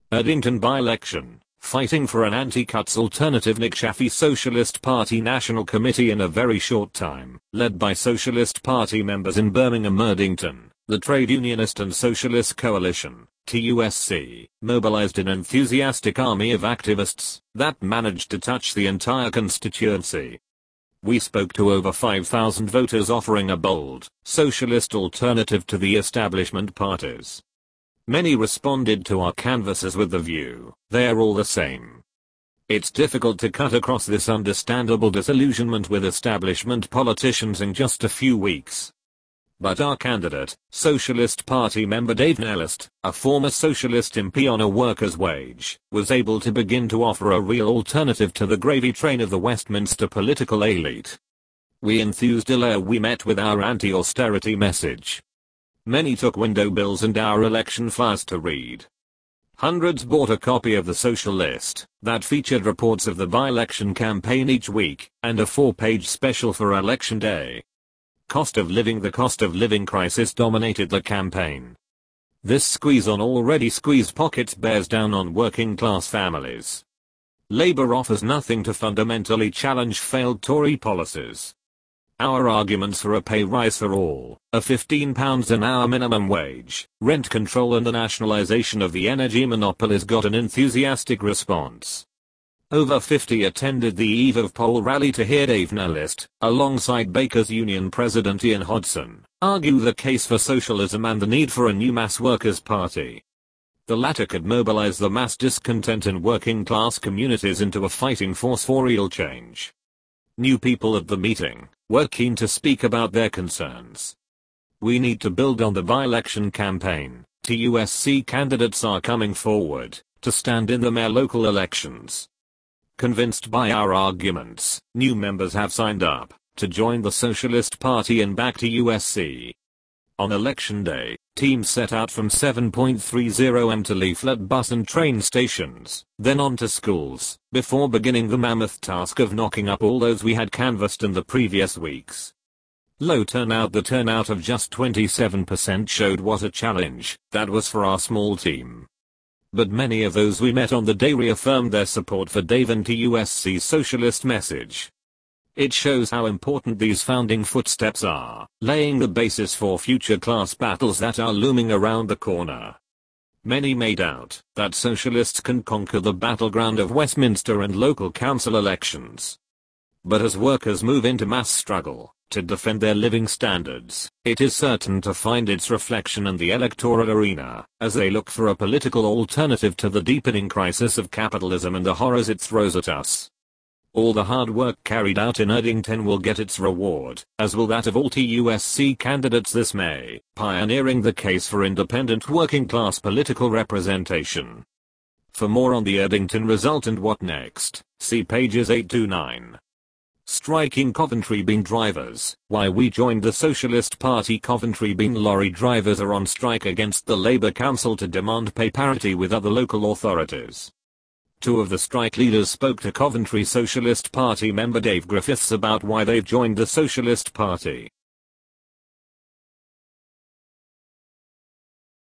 Erdington by-election, fighting for an anti-cuts alternative. Nick Chaffee Socialist Party National Committee. In a very short time, led by Socialist Party members in Birmingham. Erdington, the Trade Unionist and Socialist Coalition, TUSC, mobilized an enthusiastic army of activists that managed to touch the entire constituency. We spoke to over 5,000 voters offering a bold, socialist alternative to the establishment parties. Many responded to our canvases with the view, they're all the same. It's difficult to cut across this understandable disillusionment with establishment politicians in just a few weeks. But our candidate, Socialist Party member Dave Nellist, a former socialist MP on a worker's wage, was able to begin to offer a real alternative to the gravy train of the Westminster political elite. We enthused ere we met with our anti-austerity message. Many took window bills and our election flyers to read. Hundreds bought a copy of the Socialist that featured reports of the by-election campaign each week, and a 4-page special for election day. The cost of living crisis dominated the campaign. This squeeze on already squeezed pockets bears down on working class families. Labour offers nothing to fundamentally challenge failed Tory policies. Our arguments for a pay rise for all, a £15 an hour minimum wage, rent control and the nationalisation of the energy monopolies got an enthusiastic response. Over 50 attended the eve of poll rally to hear Dave Nellist, alongside Bakers Union President Ian Hodson, argue the case for socialism and the need for a new mass workers' party. The latter could mobilise the mass discontent in working class communities into a fighting force for real change. New people at the meeting were keen to speak about their concerns. We need to build on the by-election campaign. TUSC candidates are coming forward to stand in the mayor local elections. Convinced by our arguments, new members have signed up to join the Socialist Party and back TUSC. On election day, teams set out from 7:30 am to leaflet bus and train stations, then on to schools, before beginning the mammoth task of knocking up all those we had canvassed in the previous weeks. Low turnout. The turnout of just 27% showed what a challenge that was for our small team. But many of those we met on the day reaffirmed their support for Dave and TUSC's socialist message. It shows how important these founding footsteps are, laying the basis for future class battles that are looming around the corner. Many may doubt that socialists can conquer the battleground of Westminster and local council elections. But as workers move into mass struggle to defend their living standards, it is certain to find its reflection in the electoral arena, as they look for a political alternative to the deepening crisis of capitalism and the horrors it throws at us. All the hard work carried out in Erdington will get its reward, as will that of all TUSC candidates this May, pioneering the case for independent working class political representation. For more on the Erdington result and what next, see pages 8-9. Striking Coventry Bean drivers. Why we joined the Socialist Party. Coventry Bean lorry drivers are on strike against the Labour Council to demand pay parity with other local authorities. Two of the strike leaders spoke to Coventry Socialist Party member Dave Griffiths about why they've joined the Socialist Party.